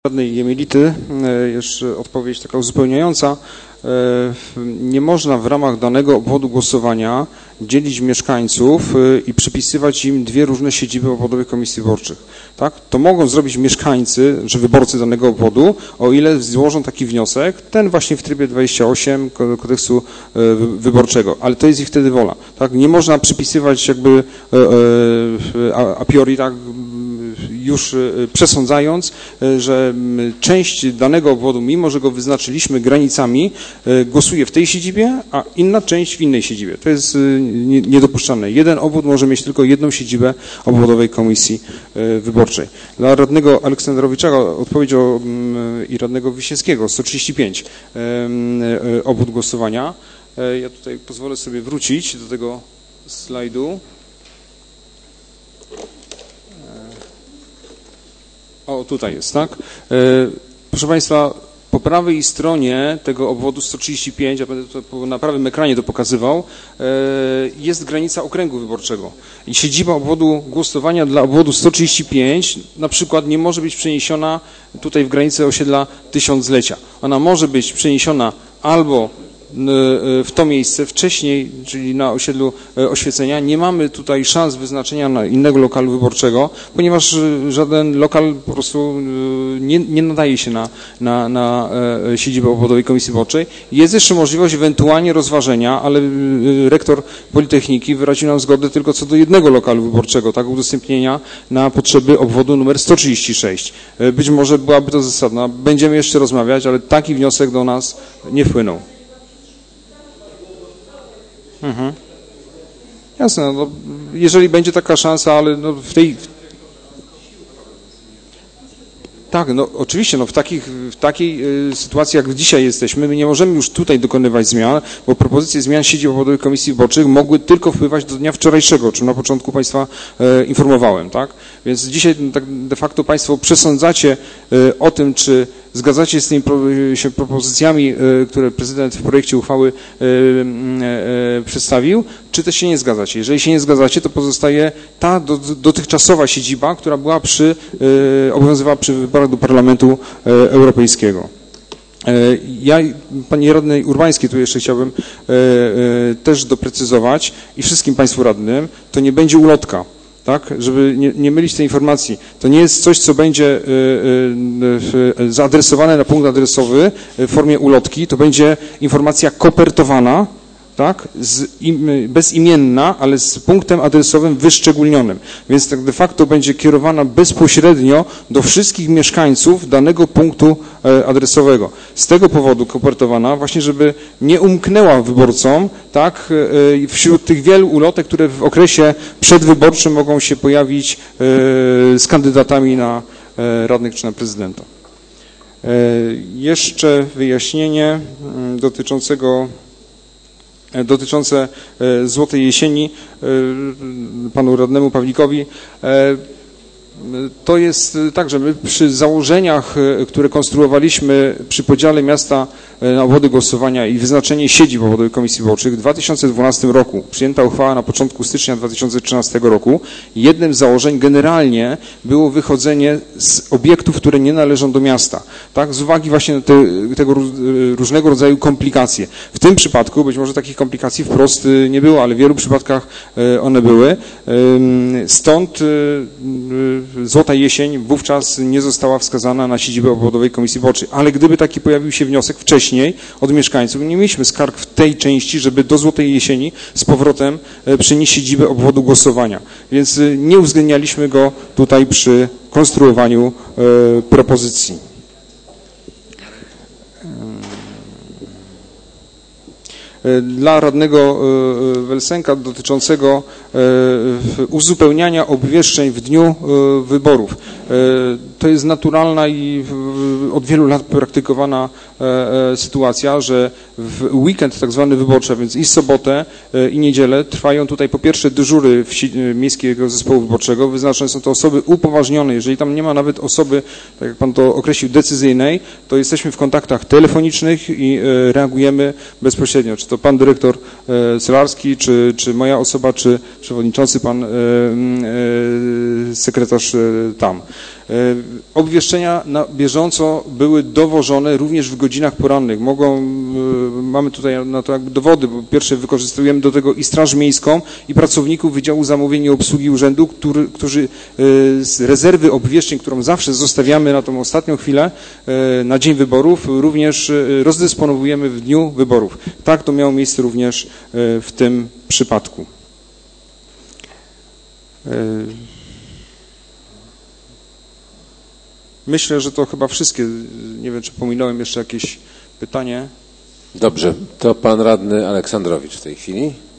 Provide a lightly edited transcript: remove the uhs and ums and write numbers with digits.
Radnej Jemielity, jeszcze odpowiedź taka uzupełniająca. Nie można w ramach danego obwodu głosowania dzielić mieszkańców i przypisywać im dwie różne siedziby obwodowych komisji wyborczych. Tak? To mogą zrobić mieszkańcy, czy wyborcy danego obwodu, o ile złożą taki wniosek, ten właśnie w trybie 28 kodeksu wyborczego, ale to jest ich wtedy wola. Tak? Nie można przypisywać jakby a priori, tak, już przesądzając, że część danego obwodu, mimo że go wyznaczyliśmy granicami, głosuje w tej siedzibie, a inna część w innej siedzibie. To jest niedopuszczalne. Jeden obwód może mieć tylko jedną siedzibę obwodowej komisji wyborczej. Dla radnego Aleksandrowicza odpowiedź i radnego Wiśniewskiego 135 obwód głosowania. Ja tutaj pozwolę sobie wrócić do tego slajdu. O, tutaj jest, tak? Proszę Państwa, po prawej stronie tego obwodu 135, ja będę to na prawym ekranie to pokazywał, jest granica okręgu wyborczego. I siedziba obwodu głosowania dla obwodu 135 na przykład nie może być przeniesiona tutaj w granicę osiedla Tysiąclecia. Ona może być przeniesiona albo w to miejsce wcześniej, czyli na osiedlu Oświecenia. Nie mamy tutaj szans wyznaczenia na innego lokalu wyborczego, ponieważ żaden lokal po prostu nie nadaje się na siedzibę obwodowej komisji wyborczej. Jest jeszcze możliwość ewentualnie rozważenia, ale rektor Politechniki wyraził nam zgodę tylko co do jednego lokalu wyborczego, tak, udostępnienia na potrzeby obwodu numer 136. Być może byłaby to zasadna. Będziemy jeszcze rozmawiać, ale taki wniosek do nas nie wpłynął. Mhm. Jasne, no, jeżeli będzie taka szansa, ale no tak, no oczywiście, no w takiej sytuacji, jak dzisiaj jesteśmy, my nie możemy już tutaj dokonywać zmian, bo propozycje zmian siedzib obwodowych komisji wyborczych mogły tylko wpływać do dnia wczorajszego, o czym na początku Państwa informowałem, tak? Więc dzisiaj tak de facto Państwo przesądzacie o tym, czy zgadzacie się z tymi propozycjami, które prezydent w projekcie uchwały przedstawił, czy też się nie zgadzacie. Jeżeli się nie zgadzacie, to pozostaje ta dotychczasowa siedziba, która była obowiązywała przy wyborach do Parlamentu Europejskiego. Ja, Pani Radnej Urbańskiej, tu jeszcze chciałbym też doprecyzować i wszystkim Państwu radnym, to nie będzie ulotka. Tak, żeby nie mylić tej informacji. To nie jest coś, co będzie zaadresowane na punkt adresowy w formie ulotki, to będzie informacja kopertowana, tak, bezimienna, ale z punktem adresowym wyszczególnionym. Więc tak de facto będzie kierowana bezpośrednio do wszystkich mieszkańców danego punktu adresowego. Z tego powodu kopertowana, właśnie żeby nie umknęła wyborcom, tak, wśród tych wielu ulotek, które w okresie przedwyborczym mogą się pojawić z kandydatami na radnych czy na prezydenta. Jeszcze wyjaśnienie dotyczące Złotej Jesieni panu radnemu Pawlikowi. To jest tak, że my przy założeniach, które konstruowaliśmy przy podziale miasta na obwody głosowania i wyznaczenie siedzib obwodowych komisji wyborczych w 2012 roku, przyjęta uchwała na początku stycznia 2013 roku, jednym z założeń generalnie było wychodzenie z obiektów, które nie należą do miasta, tak, z uwagi właśnie na tego różnego rodzaju komplikacje. W tym przypadku być może takich komplikacji wprost nie było, ale w wielu przypadkach one były. Stąd Złota Jesień wówczas nie została wskazana na siedzibę obwodowej komisji wyborczej, ale gdyby taki pojawił się wniosek wcześniej od mieszkańców, nie mieliśmy skarg w tej części, żeby do Złotej Jesieni z powrotem przenieść siedzibę obwodu głosowania, więc nie uwzględnialiśmy go tutaj przy konstruowaniu propozycji. Dla radnego Welsenka dotyczącego uzupełniania obwieszczeń w dniu wyborów. To jest naturalna i od wielu lat praktykowana sytuacja, że w weekend tak zwany wyborczy, a więc i sobotę, i niedzielę trwają tutaj po pierwsze dyżury Miejskiego Zespołu Wyborczego. Wyznaczone są to osoby upoważnione. Jeżeli tam nie ma nawet osoby, tak jak Pan to określił, decyzyjnej, to jesteśmy w kontaktach telefonicznych i reagujemy bezpośrednio. Czy to Pan Dyrektor Celarski, czy moja osoba, czy Przewodniczący Pan Sekretarz tam. Obwieszczenia na bieżąco były dowożone również w godzinach porannych. Mamy tutaj na to jakby dowody, bo pierwsze wykorzystujemy do tego i Straż Miejską, i pracowników Wydziału Zamówień i Obsługi Urzędu, którzy z rezerwy obwieszczeń, którą zawsze zostawiamy na tą ostatnią chwilę, na dzień wyborów, również rozdysponowujemy w dniu wyborów. Tak to miało miejsce również w tym przypadku. Myślę, że to chyba wszystkie. Nie wiem, czy pominąłem jeszcze jakieś pytanie. Dobrze, to pan radny Aleksandrowicz w tej chwili.